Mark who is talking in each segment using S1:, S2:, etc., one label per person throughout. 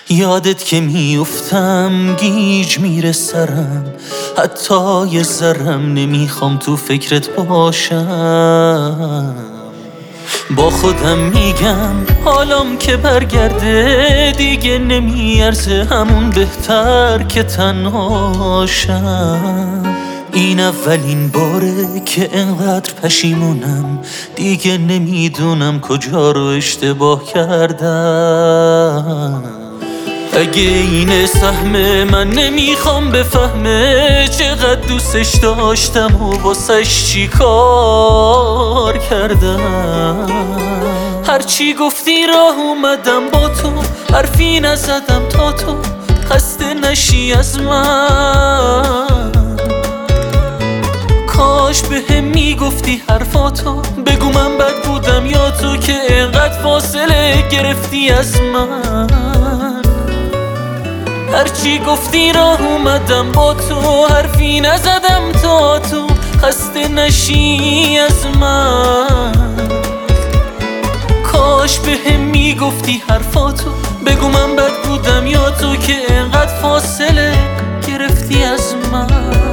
S1: یادت که میافتم گیج میره سرم، حتی یه ذرم نمیخوام تو فکرت باشم. با خودم میگم حالم که برگرده دیگه نمیارزه، همون بهتر که تنهاشم. این اولین باره که انقدر پشیمونم، دیگه نمیدونم کجا رو اشتباه کردم. اگه این سهم من نمیخوام بفهمه چقدر دوستش داشتم و واسش چی کار کردم. هرچی گفتی راه اومدم با تو، حرفی نزدم تا تو خسته نشی از من. کاش بهم میگفتی حرفاتو، بگو من بد بودم یا تو که اینقدر فاصله گرفتی از من. هرچی گفتی راه اومدم با تو، حرفی نزدم تا تو خسته نشی از من. کاش بهم میگفتی حرفاتو، بگو من بد بودم یا تو که اینقدر فاصله گرفتی از من.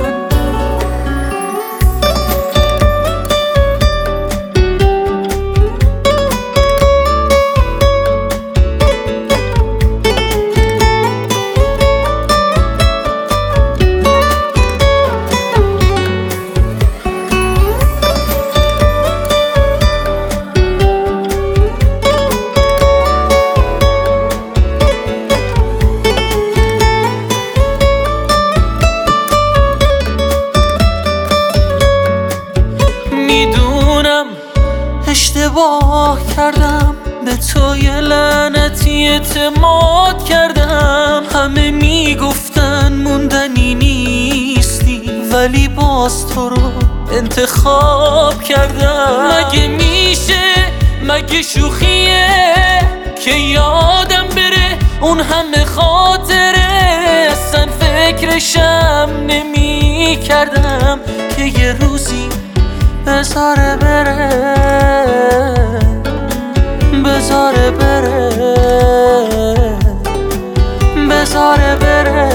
S1: اشتباه کردم، به تو یه لعنتی اعتماد کردم. همه میگفتن موندنی نیستی، ولی باز تو رو انتخاب کردم. مگه میشه، مگه شوخیه که یادم بره اون همه خاطره؟ اصلا فکرشم نمی کردم که یه روزی بذاره بره، بذاره بره، بذاره بره،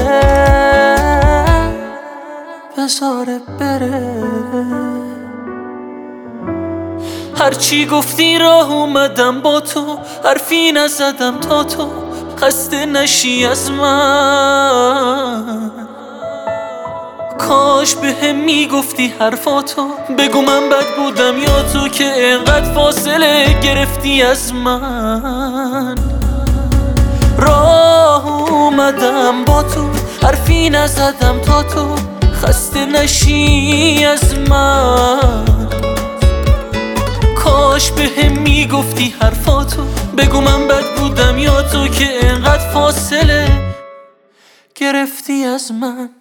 S1: بذاره بره. هرچی گفتی راه اومدم با تو، حرفی نزدم تا تو خسته نشی از من. کاش بهم میگفتی حرفاتو، بگو من بد بودم یا تو که اینقدر فاصله گرفتی از من. راه اومدم با تو، حرفی نزدم تا تو خسته نشی از من. کاش بهم میگفتی حرفاتو، بگو من بد بودم یا تو که اینقدر فاصله گرفتی از من.